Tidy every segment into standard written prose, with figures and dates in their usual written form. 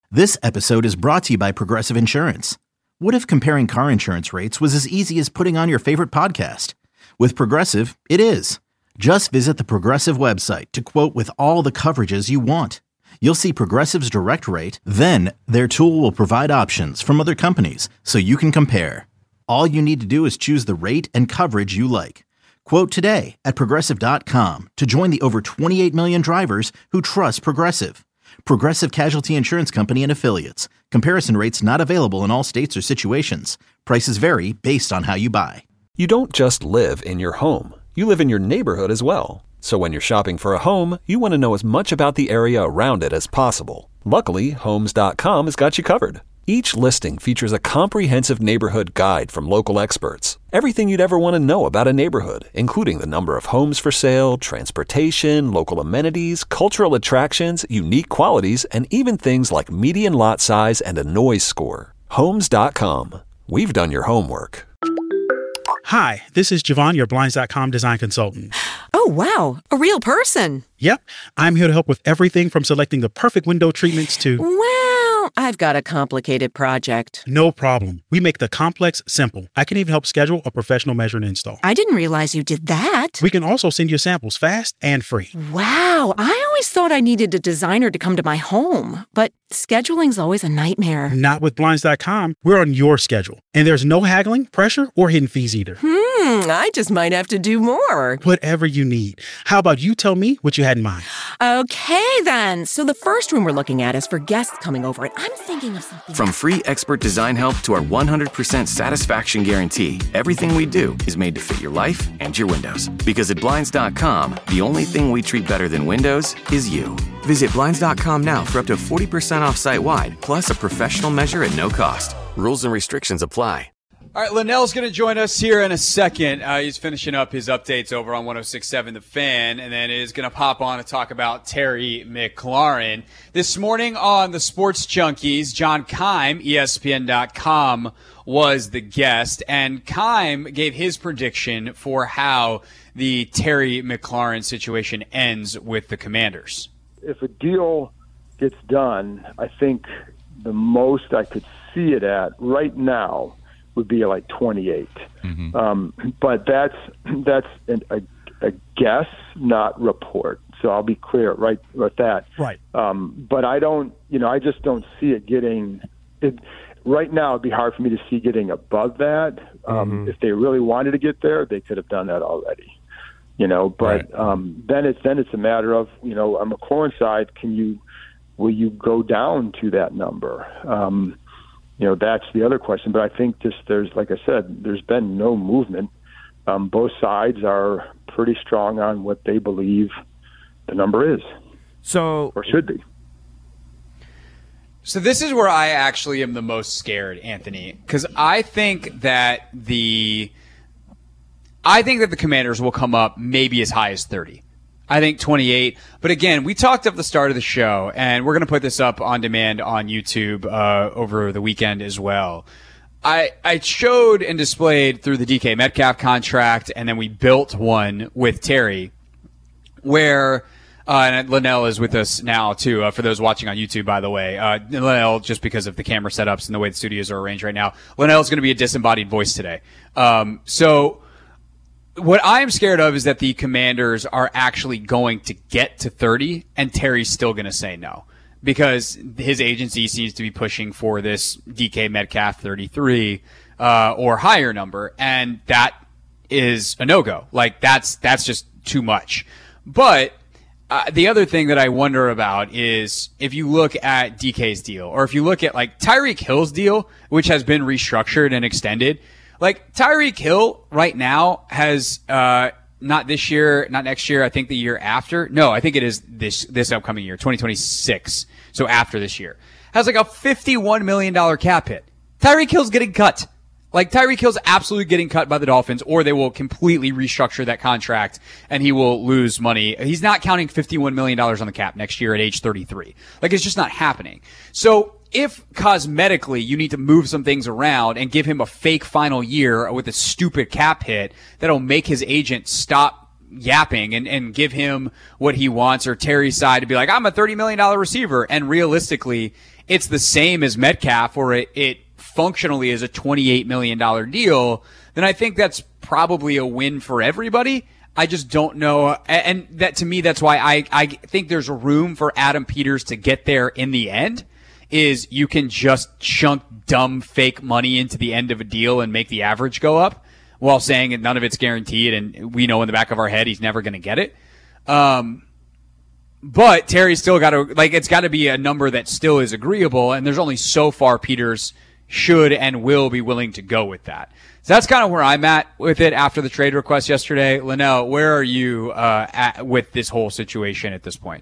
This episode is brought to you by Progressive Insurance. What if comparing car insurance rates was as easy as putting on your favorite podcast? With Progressive, it is. Just visit the Progressive website to quote with all the coverages you want. You'll see Progressive's direct rate, then their tool will provide options from other companies so you can compare. All you need to do is choose the rate and coverage you like. Quote today at Progressive.com to join the over 28 million drivers who trust Progressive. Progressive Casualty Insurance Company and Affiliates. Comparison rates not available in all states or situations. Prices vary based on how you buy. You don't just live in your home. You live in your neighborhood as well. So when you're shopping for a home, you want to know as much about the area around it as possible. Luckily, Homes.com has got you covered. Each listing features a comprehensive neighborhood guide from local experts. Everything you'd ever want to know about a neighborhood, including the number of homes for sale, transportation, local amenities, cultural attractions, unique qualities, and even things like median lot size and a noise score. Homes.com. We've done your homework. Hi, this is Javon, your Blinds.com design consultant. Oh, wow. A real person. Yep. I'm here to help with everything from selecting the perfect window treatments to... Well, I've got a complicated project. No problem. We make the complex simple. I can even help schedule a professional measure and install. I didn't realize you did that. We can also send you samples fast and free. Wow. I always thought I needed a designer to come to my home, but scheduling's always a nightmare. Not with Blinds.com. We're on your schedule. And there's no haggling, pressure, or hidden fees either. I just might have to do more. Whatever you need. How about you tell me what you had in mind? Okay, then. So the first room we're looking at is for guests coming over, and I'm thinking of something. From free expert design help to our 100% satisfaction guarantee, everything we do is made to fit your life and your windows. Because at Blinds.com, the only thing we treat better than windows is you. Visit Blinds.com now for up to 40% off site-wide, plus a professional measure at no cost. Rules and restrictions apply. All right, Linnell's going to join us here in a second. He's finishing up his updates over on 106.7 The Fan, and then is going to pop on to talk about Terry McLaurin. This morning on the Sports Junkies, John Keim, ESPN.com, was the guest, and Keim gave his prediction for how the Terry McLaurin situation ends with the Commanders. If a deal gets done, I think the most I could see it at right now would be like 28. But that's a guess, not report. So I'll be clear right with that. Right. But I don't, I just don't see it getting it right now. It'd be hard for me to see getting above that. If they really wanted to get there, they could have done that already. But then it's a matter of, on McLaurin's side, will you go down to that number? That's the other question. But I think like I said, there's been no movement. Both sides are pretty strong on what they believe the number is. Or should be. So this is where I actually am the most scared, Anthony, because I think that the Commanders will come up maybe as high as 30. I think 28. But again, we talked at the start of the show, and we're going to put this up on demand on YouTube over the weekend as well. I showed and displayed through the DK Metcalf contract, and then we built one with Terry where and Linnell is with us now, too, for those watching on YouTube, by the way. Linnell, just because of the camera setups and the way the studios are arranged right now, Linnell is going to be a disembodied voice today. So what I'm scared of is that the Commanders are actually going to get to 30 and Terry's still going to say no because his agency seems to be pushing for this DK Metcalf 33 or higher number, and that is a no-go. Like, that's just too much. But the other thing that I wonder about is if you look at DK's deal or if you look at, like, Tyreek Hill's deal, which has been restructured and extended, like, Tyreek Hill right now has not this year, not next year, I think the year after. No, I think it is this upcoming year, 2026. So after this year. Has like a $51 million cap hit. Tyreek Hill's getting cut. Like, Tyreek Hill's absolutely getting cut by the Dolphins, or they will completely restructure that contract and he will lose money. He's not counting $51 million on the cap next year at age 33. Like, it's just not happening. So if cosmetically you need to move some things around and give him a fake final year with a stupid cap hit that'll make his agent stop yapping and give him what he wants, or Terry's side to be like, I'm a $30 million receiver, and realistically it's the same as Metcalf, or it functionally is a $28 million deal, then I think that's probably a win for everybody. I just don't know. And that, to me, that's why I think there's room for Adam Peters to get there in the end, is you can just chunk dumb fake money into the end of a deal and make the average go up while saying that none of it's guaranteed. And we know in the back of our head, he's never going to get it. But Terry's still got to, like, it's got to be a number that still is agreeable. And there's only so far Peters should and will be willing to go with that. So that's kind of where I'm at with it after the trade request yesterday. Linnell, where are you at with this whole situation at this point?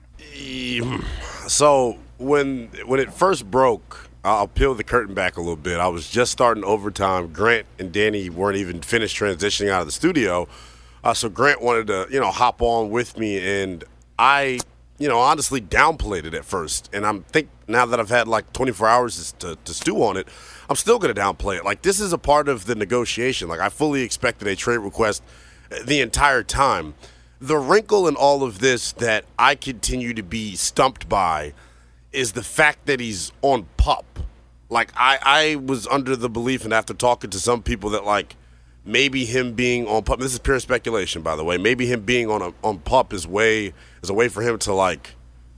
So when it first broke, I'll peel the curtain back a little bit. I was just starting overtime. Grant and Danny weren't even finished transitioning out of the studio. So Grant wanted to, hop on with me, and I, honestly downplayed it at first. And I'm think now that I've had like 24 hours to stew on it, I'm still going to downplay it. Like, this is a part of the negotiation. Like, I fully expected a trade request the entire time. The wrinkle in all of this that I continue to be stumped by is the fact that he's on PUP. Like, I was under the belief, and after talking to some people, that, like, maybe him being on PUP, this is pure speculation, by the way, maybe him being on PUP is a way for him to, like,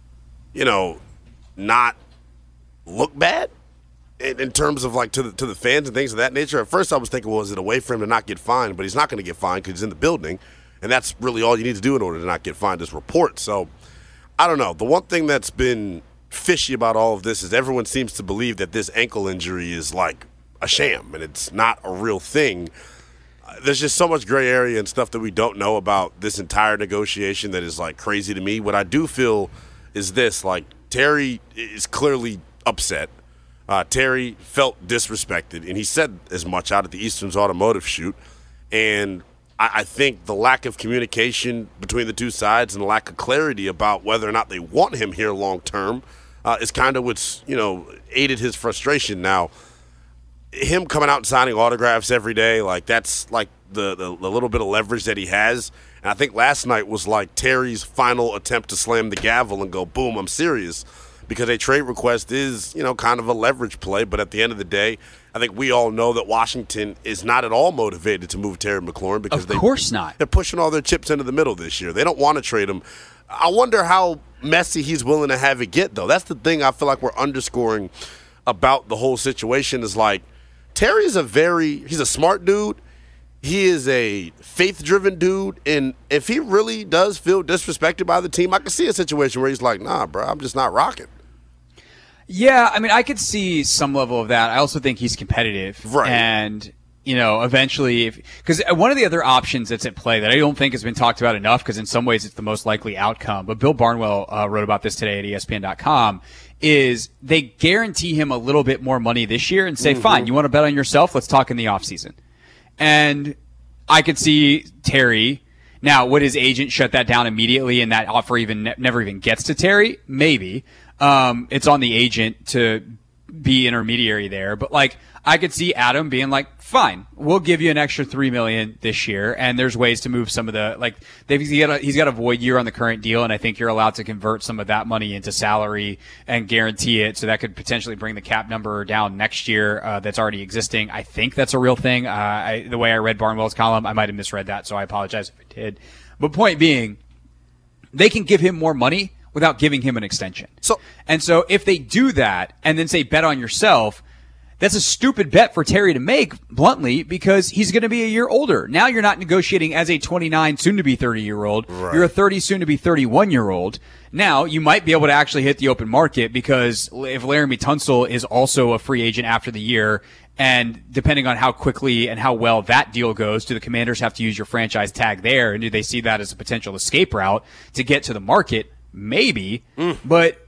not look bad in terms of, like, to the fans and things of that nature. At first I was thinking, well, is it a way for him to not get fined? But he's not going to get fined because he's in the building, and that's really all you need to do in order to not get fined is report. So, I don't know. The one thing that's been fishy about all of this is everyone seems to believe that this ankle injury is, like, a sham, and it's not a real thing. There's just so much gray area and stuff that we don't know about this entire negotiation that is, like, crazy to me. What I do feel is this, like, Terry is clearly upset. Terry felt disrespected, and he said as much out at the Eastern's Automotive shoot. And I think the lack of communication between the two sides and the lack of clarity about whether or not they want him here long term is kind of what's, aided his frustration. Now, him coming out and signing autographs every day, like, that's like the little bit of leverage that he has. And I think last night was like Terry's final attempt to slam the gavel and go, boom, I'm serious. Because a trade request is, kind of a leverage play. But at the end of the day, I think we all know that Washington is not at all motivated to move Terry McLaurin because of course not. They're pushing all their chips into the middle this year. They don't want to trade him. I wonder how messy he's willing to have it get, though. That's the thing I feel like we're underscoring about the whole situation is, like, Terry's he's a smart dude. He is a faith-driven dude, and if he really does feel disrespected by the team, I can see a situation where he's like, nah, bro, I'm just not rocking. Yeah, I mean, I could see some level of that. I also think he's competitive. Right. And, eventually, because one of the other options that's at play that I don't think has been talked about enough, because in some ways it's the most likely outcome, but Bill Barnwell wrote about this today at ESPN.com, is they guarantee him a little bit more money this year and say, fine, you want to bet on yourself? Let's talk in the offseason. And I could see Terry. Now, would his agent shut that down immediately and that offer never even gets to Terry? Maybe. It's on the agent to be intermediary there. But, like, I could see Adam being like, fine, we'll give you an extra $3 million this year. And there's ways to move some of the, like, he's got a void year on the current deal. And I think you're allowed to convert some of that money into salary and guarantee it. So that could potentially bring the cap number down next year, that's already existing. I think that's a real thing. The way I read Barnwell's column, I might have misread that. So I apologize if I did. But point being, they can give him more money without giving him an extension. So if they do that and then say bet on yourself, that's a stupid bet for Terry to make, bluntly, because he's going to be a year older. Now you're not negotiating as a 29, soon-to-be 30-year-old. Right. You're a 30, soon-to-be 31-year-old. Now you might be able to actually hit the open market because if Laramie Tunsil is also a free agent after the year, and depending on how quickly and how well that deal goes, do the Commanders have to use your franchise tag there, and do they see that as a potential escape route to get to the market? Maybe. But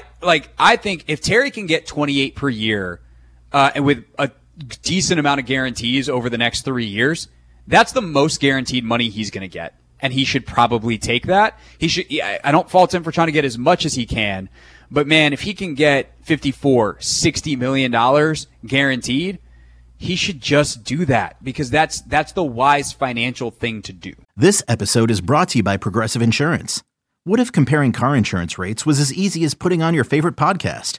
I think if Terry can get 28 per year, and with a decent amount of guarantees over the next 3 years, that's the most guaranteed money he's going to get. And he should probably take that. I don't fault him for trying to get as much as he can. But man, if he can get $54, $60 million guaranteed, he should just do that because that's the wise financial thing to do. This episode is brought to you by Progressive Insurance. What if comparing car insurance rates was as easy as putting on your favorite podcast?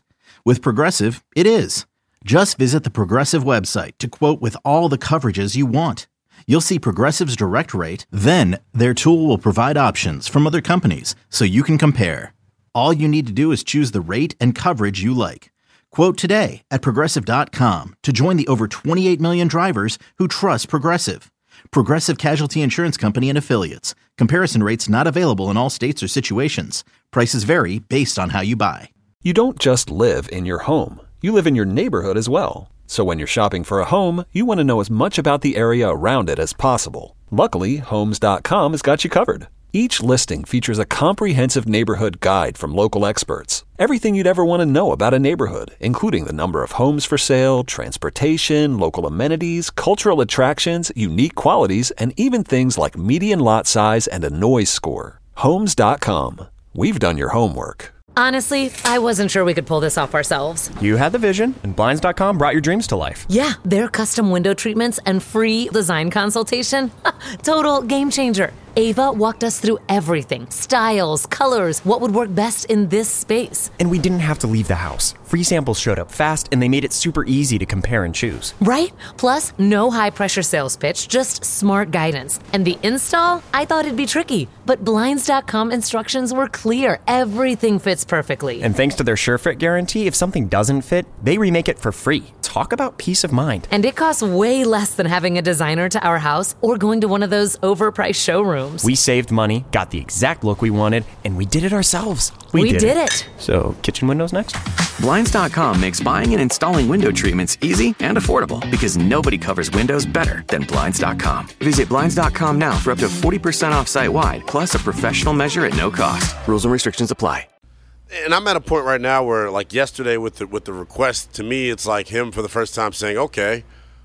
With Progressive, it is. Just visit the Progressive website to quote with all the coverages you want. You'll see Progressive's Direct Rate, then their tool will provide options from other companies so you can compare. All you need to do is choose the rate and coverage you like. Quote today at Progressive.com to join the over 28 million drivers who trust Progressive. Progressive Casualty Insurance Company and Affiliates. Comparison rates not available in all states or situations. Prices vary based on how you buy. You don't just live in your home. You live in your neighborhood as well. So when you're shopping for a home, you want to know as much about the area around it as possible. Luckily, Homes.com has got you covered. Each listing features a comprehensive neighborhood guide from local experts. Everything you'd ever want to know about a neighborhood, including the number of homes for sale, transportation, local amenities, cultural attractions, unique qualities, and even things like median lot size and a noise score. Homes.com. We've done your homework. Honestly, I wasn't sure we could pull this off ourselves. You had the vision, and Blinds.com brought your dreams to life. Yeah, their custom window treatments and free design consultation. Total game changer. Ava walked us through everything. Styles, colors, what would work best in this space. And we didn't have to leave the house. Free samples showed up fast, and they made it super easy to compare and choose. Right? Plus, no high-pressure sales pitch, just smart guidance. And the install? I thought it'd be tricky, but Blinds.com instructions were clear. Everything fits perfectly. And thanks to their SureFit guarantee, if something doesn't fit, they remake it for free. Talk about peace of mind. And it costs way less than having a designer to our house or going to one of those overpriced showrooms. We saved money, got the exact look we wanted, and we did it ourselves. We did it. So, kitchen windows next? Blinds.com makes buying and installing window treatments easy and affordable because nobody covers windows better than Blinds.com. Visit Blinds.com now for up to 40% off site-wide, plus a professional measure at no cost. Rules and restrictions apply. And I'm at a point right now where, like yesterday with the request, to me, it's like him for the first time saying, okay,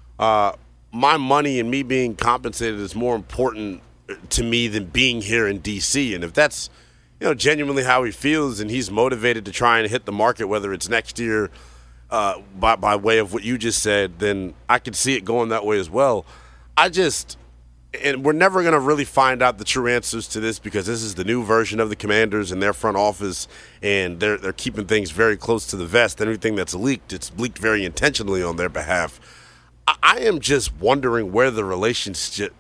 my money and me being compensated is more important to me than being here in D.C. And if that's, genuinely how he feels and he's motivated to try and hit the market, whether it's next year by way of what you just said, then I could see it going that way as well. And we're never going to really find out the true answers to this because this is the new version of the Commanders and their front office, and they're keeping things very close to the vest. And everything that's leaked, it's leaked very intentionally on their behalf. I am just wondering where the relationship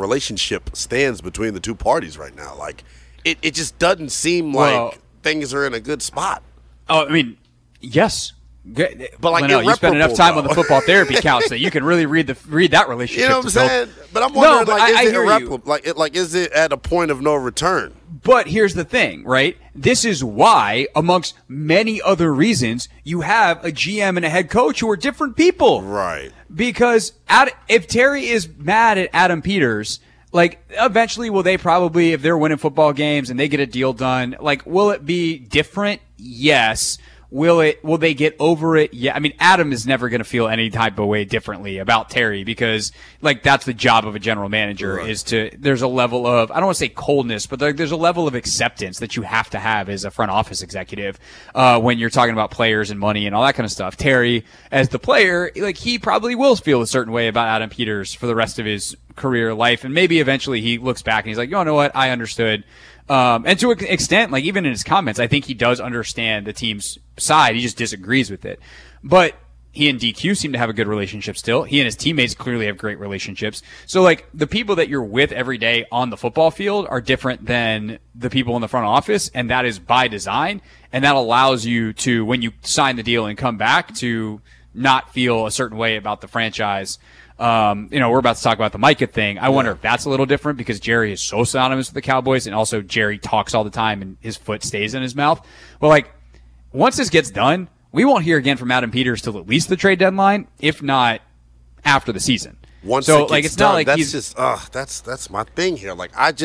stands between the two parties right now. Like, it just doesn't seem like things are in a good spot. Oh, I mean, yes. But like, you spend enough time on the football therapy couch that you can really read that relationship. You know what I'm saying? But I'm wondering, is it irreparable? Is it at a point of no return? But here's the thing, right? This is why, amongst many other reasons, you have a GM and a head coach who are different people. Right. Because if Terry is mad at Adam Peters, like, eventually will they probably, if they're winning football games and they get a deal done, like, will it be different? Yes. Will they get over it? Yeah. I mean, Adam is never going to feel any type of way differently about Terry because, like, that's the job of a general manager. Right. There's a level of, I don't want to say coldness, but there's a level of acceptance that you have to have as a front office executive, when you're talking about players and money and all that kind of stuff. Terry, as the player, like, he probably will feel a certain way about Adam Peters for the rest of his career life. And maybe eventually he looks back and he's like, you know what? I understood. And to an extent, like, even in his comments, I think he does understand the team's side. He just disagrees with it. But he and DQ seem to have a good relationship still. He and his teammates clearly have great relationships. So, like, the people that you're with every day on the football field are different than the people in the front office, and that is by design. And that allows you to, when you sign the deal and come back, to not feel a certain way about the franchise. We're about to talk about the Micah thing. I wonder if that's a little different because Jerry is so synonymous with the Cowboys, and also Jerry talks all the time and his foot stays in his mouth. But, like, once this gets done, we won't hear again from Adam Peters till at least the trade deadline, if not after the season. Once it gets done, not like that's just that's my thing here. Like, I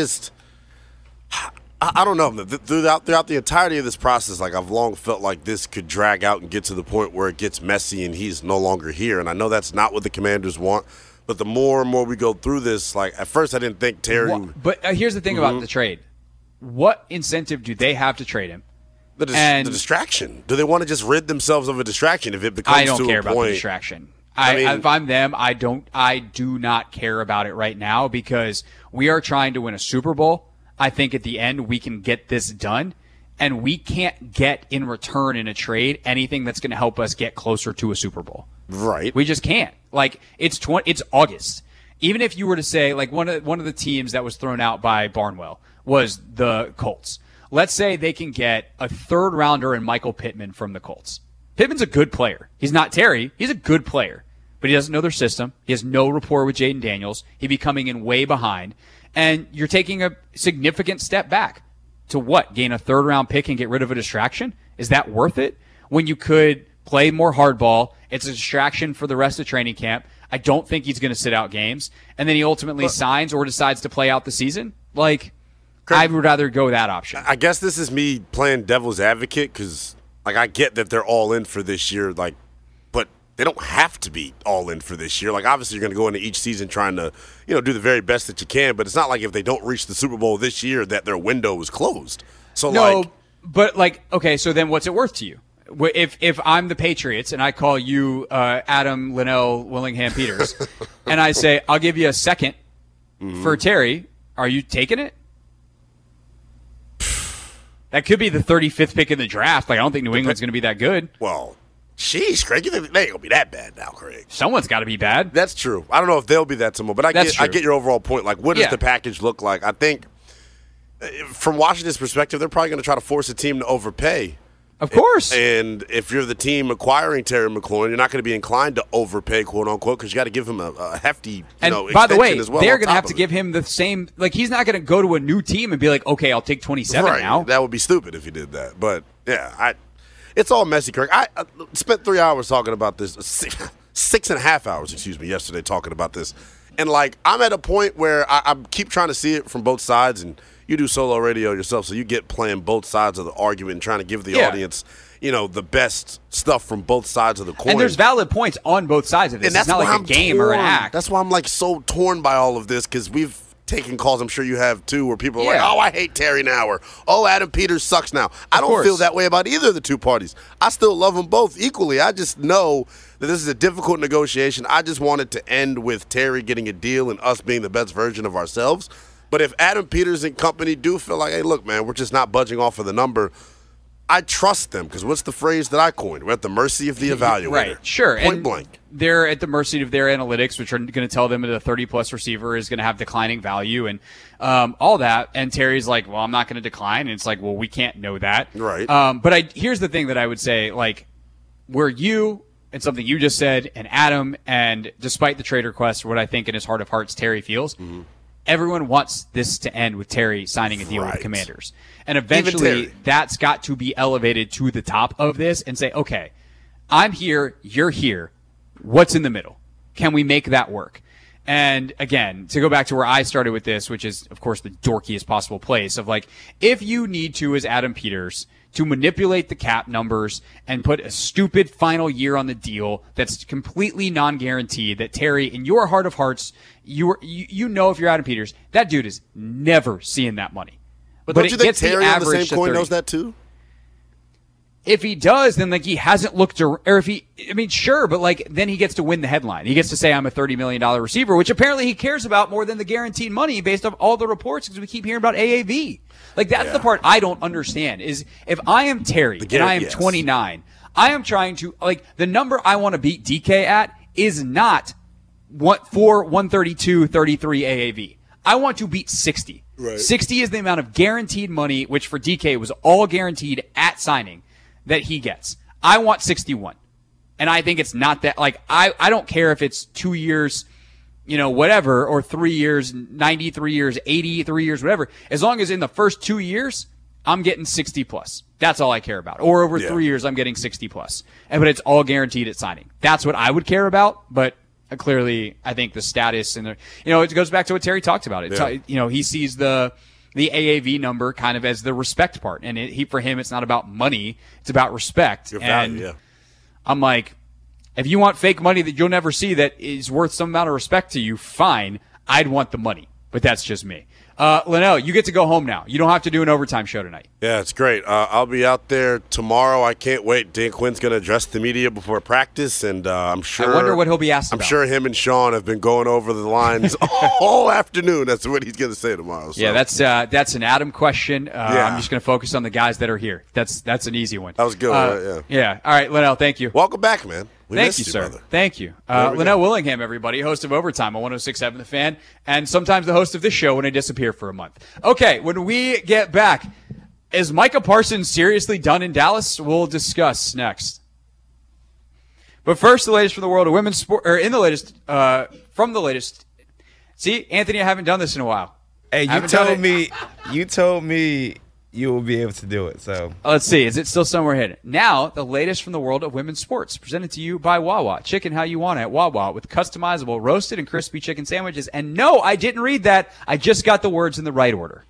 don't know. Throughout the entirety of this process, like, I've long felt like this could drag out and get to the point where it gets messy and he's no longer here. And I know that's not what the Commanders want. But the more and more we go through this, like, at first I didn't think Terry. But here's the thing about the trade. What incentive do they have to trade him? The distraction. Do they want to just rid themselves of a distraction if it becomes I don't to care a about point? The distraction. If I'm them, I do not care about it right now because we are trying to win a Super Bowl. I think at the end we can get this done. and we can't get in return in a trade anything that's going to help us get closer to a Super Bowl. Right. We just can't. Like, it's August. Even if you were to say, like, one of the teams that was thrown out by Barnwell was the Colts. Let's say they can get a third rounder in Michael Pittman from the Colts. Pittman's a good player. He's not Terry. He's a good player. But he doesn't know their system. He has no rapport with Jaden Daniels. He'd be coming in way behind. And you're taking a significant step back to what? Gain a third-round pick and get rid of a distraction? Is that worth it? When you could play more hardball, it's a distraction for the rest of training camp. I don't think he's going to sit out games. And then he ultimately signs or decides to play out the season. Like, I would rather go that option. I guess this is me playing devil's advocate because, like, I get that they're all in for this year, like, but they don't have to be all in for this year. Like, obviously, you're going to go into each season trying to, do the very best that you can, but it's not like if they don't reach the Super Bowl this year that their window is closed. So, but, okay, so then what's it worth to you? If I'm the Patriots and I call you Adam Linnell Willingham Peters and I say, I'll give you a second for Terry, are you taking it? That could be the 35th pick in the draft. Like, I don't think New England's going to be that good. Well, sheesh, Craig, you think they ain't going to be that bad now, Craig. Someone's got to be bad. That's true. I don't know if they'll be that tomorrow, but I get your overall point. Like, what does the package look like? I think from Washington's perspective, they're probably going to try to force a team to overpay. Of course. And if you're the team acquiring Terry McLaurin, you're not going to be inclined to overpay, quote unquote, because you got to give him a hefty, and by the way, as well. They're going to have to give him the same. Like, he's not going to go to a new team and be like, okay, I'll take 27 now. That would be stupid if you did that. But yeah, it's all messy, Kirk. I spent 3 hours talking about this, 6.5 hours, yesterday talking about this, and like I'm at a point where I keep trying to see it from both sides and. You do solo radio yourself, so you get playing both sides of the argument and trying to give the audience, the best stuff from both sides of the coin. And there's valid points on both sides of this. And that's it's not like a game or an act. That's why I'm like so torn by all of this because we've taken calls, I'm sure you have too, where people are like, oh, I hate Terry now, or oh, Adam Peters sucks now. I don't feel that way about either of the two parties. I still love them both equally. I just know that this is a difficult negotiation. I just want it to end with Terry getting a deal and us being the best version of ourselves. But if Adam Peters and company do feel like, hey, look, man, we're just not budging off of the number, I trust them because what's the phrase that I coined? We're at the mercy of the evaluator. Right, sure. Point blank. They're at the mercy of their analytics, which are going to tell them that a 30-plus receiver is going to have declining value and all that. And Terry's like, well, I'm not going to decline. And it's like, well, we can't know that. Right. But here's the thing that I would say, like, where you and something you just said and Adam, and despite the trade request, what I think in his heart of hearts Terry feels, everyone wants this to end with Terry signing a deal with the Commanders. And eventually that's got to be elevated to the top of this and say, okay, I'm here, you're here. What's in the middle? Can we make that work? And again, to go back to where I started with this, which is, of course, the dorkiest possible place of like, if you need to, as Adam Peters, to manipulate the cap numbers and put a stupid final year on the deal that's completely non-guaranteed, that Terry, in your heart of hearts, you know if you're Adam Peters, that dude is never seeing that money. But don't you think Terry on the same coin knows that too? If he does, then like he hasn't looked, or if he, I mean, sure, but like then he gets to win the headline. He gets to say I'm a $30 million receiver, which apparently he cares about more than the guaranteed money based on all the reports because we keep hearing about AAV. Like that's the part I don't understand is if I am Terry and I am 29, I am trying to like the number I want to beat DK at is not 132, 33 AAV. I want to beat 60. Right. 60 is the amount of guaranteed money, which for DK was all guaranteed at signing that he gets. I want 61. And I think it's not that, like, I don't care if it's 2 years, whatever, or 3 years, 93 years, 83 years, whatever. As long as in the first 2 years, I'm getting 60 plus. That's all I care about. Or over 3 years, I'm getting 60 plus. But it's all guaranteed at signing. That's what I would care about. But clearly, I think the status and it goes back to what Terry talked about. He sees the AAV number kind of as the respect part. And for him, it's not about money. It's about respect. I'm like, if you want fake money that you'll never see that is worth some amount of respect to you, fine. I'd want the money. but that's just me. Linnell, you get to go home now. You don't have to do an overtime show tonight. Yeah, it's great. I'll be out there tomorrow. I can't wait. Dan Quinn's going to address the media before practice, and I'm sure. I wonder what he'll be asked about. I'm sure him and Sean have been going over the lines all afternoon. That's what he's going to say tomorrow. So. Yeah, that's an Adam question. I'm just going to focus on the guys that are here. That's an easy one. That was good. Right? Yeah. All right, Linnell, thank you. Welcome back, man. Thank you, sir. Brother. Thank you. Linnell Willingham, everybody, host of Overtime on 106.7 The Fan, and sometimes the host of this show when I disappear for a month. Okay, when we get back, is Micah Parsons seriously done in Dallas? We'll discuss next. But first, the latest from the world of women's sport, or in the latest, from the latest. See, Anthony, I haven't done this in a while. Hey, you told me you will be able to do it. So let's see. Is it still somewhere hidden? Now, the latest from the world of women's sports, presented to you by Wawa. Chicken how you want it at Wawa with customizable roasted and crispy chicken sandwiches. And no, I didn't read that. I just got the words in the right order.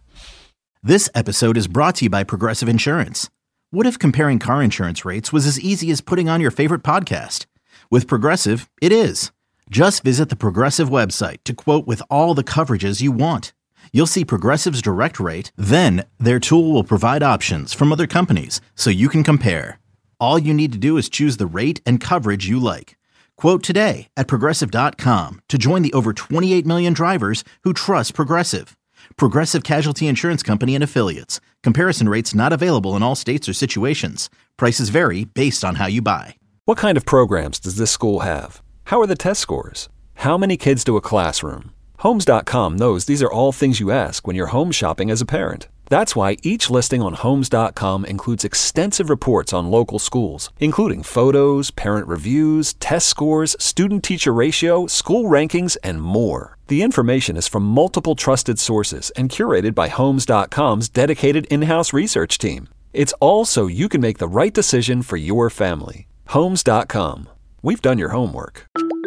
This episode is brought to you by Progressive Insurance. What if comparing car insurance rates was as easy as putting on your favorite podcast? With Progressive, it is. Just visit the Progressive website to quote with all the coverages you want. You'll see Progressive's direct rate, then their tool will provide options from other companies so you can compare. All you need to do is choose the rate and coverage you like. Quote today at Progressive.com to join the over 28 million drivers who trust Progressive. Progressive Casualty Insurance Company and Affiliates. Comparison rates not available in all states or situations. Prices vary based on how you buy. What kind of programs does this school have? How are the test scores? How many kids do a classroom? Homes.com knows these are all things you ask when you're home shopping as a parent. That's why each listing on Homes.com includes extensive reports on local schools, including photos, parent reviews, test scores, student-teacher ratio, school rankings, and more. The information is from multiple trusted sources and curated by Homes.com's dedicated in-house research team. It's all so you can make the right decision for your family. Homes.com. We've done your homework.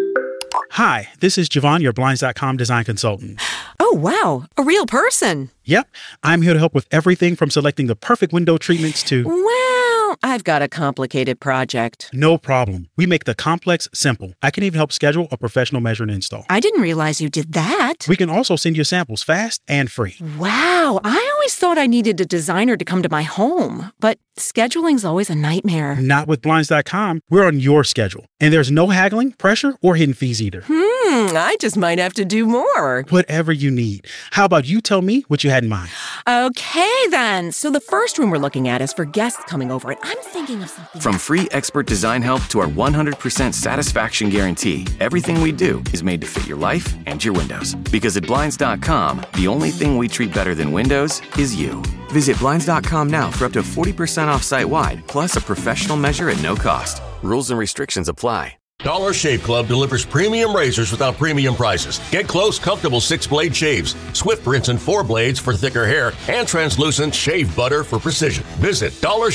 Hi, this is Javon, your Blinds.com design consultant. Oh, wow. A real person. Yep. I'm here to help with everything from selecting the perfect window treatments to... Well, I've got a complicated project. No problem. We make the complex simple. I can even help schedule a professional measure and install. I didn't realize you did that. We can also send you samples fast and free. Wow. I always thought I needed a designer to come to my home, but scheduling's always a nightmare. Not with Blinds.com. We're on your schedule. And there's no haggling, pressure, or hidden fees either. I just might have to do more. Whatever you need. How about you tell me what you had in mind? Okay, then. So the first room we're looking at is for guests coming over, and I'm thinking of something. From free expert design help to our 100% satisfaction guarantee, everything we do is made to fit your life and your windows. Because at Blinds.com, the only thing we treat better than windows is you. Visit Blinds.com now for up to 40% off site-wide, plus a professional measure at no cost. Rules and restrictions apply. Dollar Shave Club delivers premium razors without premium prices. Get close, comfortable 6-blade shaves, swift rinse and 4 blades for thicker hair, and translucent shave butter for precision. Visit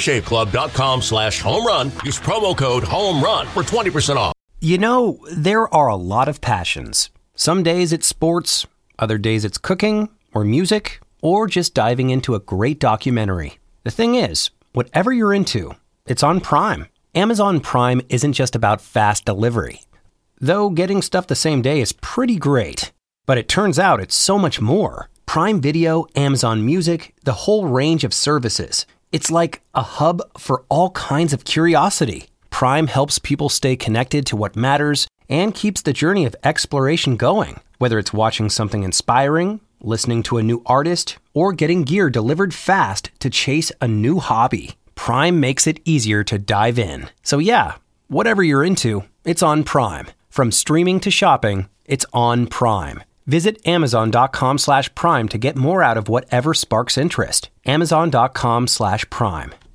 dollarshaveclub.com/homerun. Use promo code HOMERUN for 20% off. You know, there are a lot of passions. Some days it's sports, other days it's cooking or music, or just diving into a great documentary. The thing is, whatever you're into, it's on Prime. Amazon Prime isn't just about fast delivery. Though getting stuff the same day is pretty great. But it turns out it's so much more. Prime Video, Amazon Music, the whole range of services. It's like a hub for all kinds of curiosity. Prime helps people stay connected to what matters and keeps the journey of exploration going. Whether it's watching something inspiring, listening to a new artist, or getting gear delivered fast to chase a new hobby. Prime makes it easier to dive in. So yeah, whatever you're into, it's on Prime. From streaming to shopping, it's on Prime. Visit Amazon.com/Prime to get more out of whatever sparks interest. Amazon.com/Prime.